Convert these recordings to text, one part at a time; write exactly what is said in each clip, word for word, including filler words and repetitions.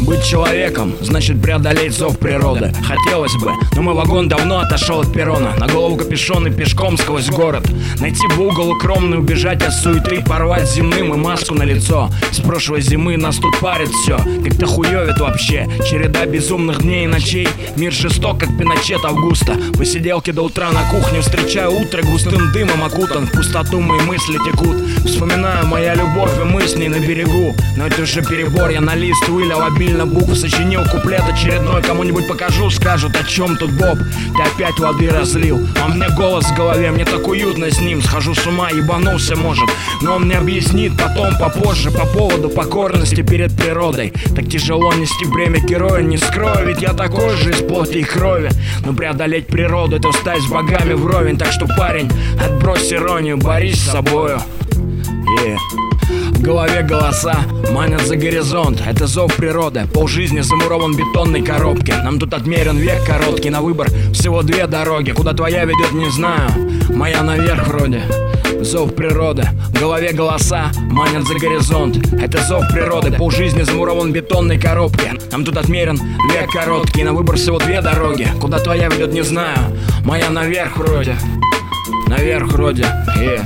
Быть человеком значит преодолеть зов природы. Хотелось бы, но мой вагон давно отошел от перрона. На голову капюшон и пешком сквозь город. Найти бы угол укромный, убежать от суеты, порвать земным и маску на лицо. С прошлой зимы нас тут парит все, как-то хуёвит вообще. Череда безумных дней и ночей. Мир жесток, как Пиночет Августа. Посиделки до утра на кухне, встречаю утро густым дымом окутан. В пустоту мои мысли текут. Вспоминаю, моя любовь, и мы с ней на берегу. Но это уже перебор, я на лист вылил обильно букв. Сочинил куплет очередной, кому-нибудь покажу, скажут, о чем тут Боб. Ты опять воды разлил, а мне голос в голове, мне так уютно с ним. Схожу с ума, ебанулся может, но он мне объяснит потом, попозже. По поводу покорности перед природой. Так тяжело нести бремя героя, не скрою, ведь я такой же из плоти и крови. Но преодолеть природу, это встать с богами вровень. Так что, парень, отбрось иронию, борись с собою. Yeah. В голове голоса манят за горизонт. Это зов природы. Полжизни замурован в бетонной коробке. Нам тут отмерен век короткий. На выбор всего две дороги. Куда твоя ведет, не знаю. Моя наверх вроде. Зов природы. В голове голоса манят за горизонт. Это зов природы. Полжизни замурован в бетонной коробке. Нам тут отмерен век короткий. На выбор всего две дороги. Куда твоя ведет, не знаю. Моя наверх вроде. Наверх вроде. Yeah.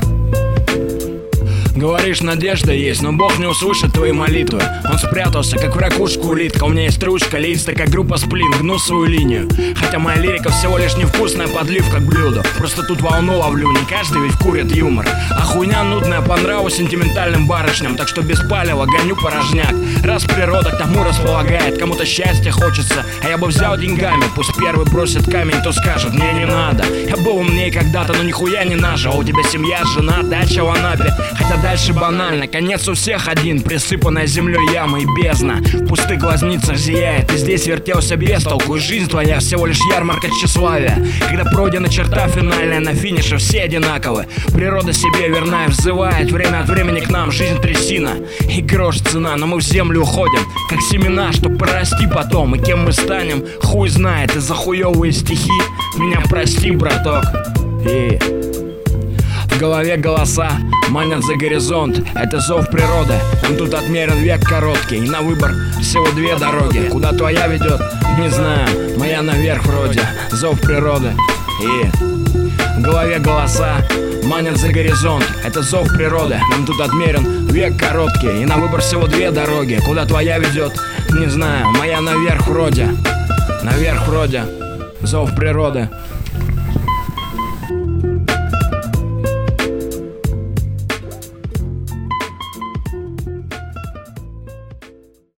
Говоришь, надежда есть, но Бог не услышит твои молитвы. Он спрятался, как в ракушку улитка. У меня есть ручка, листа, как группа Сплин. Гну свою линию. Хотя моя лирика всего лишь невкусная подливка к блюду. Просто тут волну ловлю, не каждый ведь курит юмор. А хуйня нудная по нраву сентиментальным барышням. Так что без палева гоню порожняк. Раз природа к тому располагает, кому-то счастья хочется, а я бы взял деньгами. Пусть первый бросит камень, то скажет, мне не надо. Я был умнее когда-то, но нихуя не нажил. У тебя семья, жена, дача в Анапе. Хотя дальше банально, конец у всех один. Присыпанная землей яма и бездна. В пустых глазницах зияет. И здесь вертелся без толку. И жизнь твоя всего лишь ярмарка тщеславия. Когда пройдена черта финальная, на финише все одинаковы. Природа себе верна и взывает время от времени к нам. Жизнь трясина и грош цена. Но мы в землю уходим, как семена, чтоб порасти потом. И кем мы станем, хуй знает. И за хуёвые стихи меня прости, браток. И... в голове голоса манят за горизонт. Это зов природы. Нам тут отмерен век короткий. И на выбор всего две дороги. Куда твоя ведет, не знаю. Моя наверх вроде. Зов природы. И в голове голоса манят за горизонт. Это зов природы. Нам тут отмерен век короткий. И на выбор всего две дороги. Куда твоя ведет, не знаю. Моя наверх вроде. Наверх вроде. Зов природы.